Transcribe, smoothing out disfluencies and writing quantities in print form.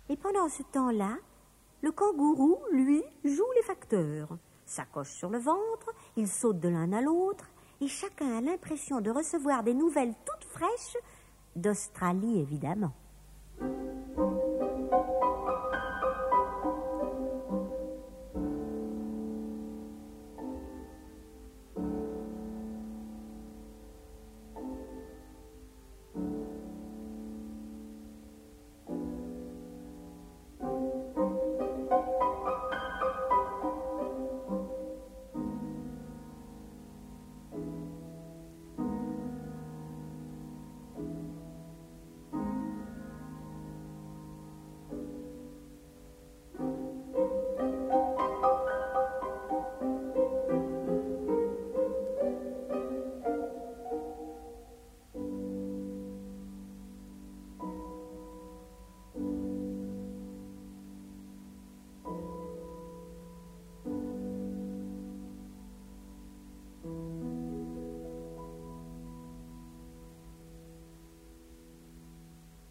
Et pendant ce temps-là, le kangourou, lui, joue les facteurs. Sacoche sur le ventre, il saute de l'un à l'autre, et chacun a l'impression de recevoir des nouvelles toutes fraîches, d'Australie évidemment.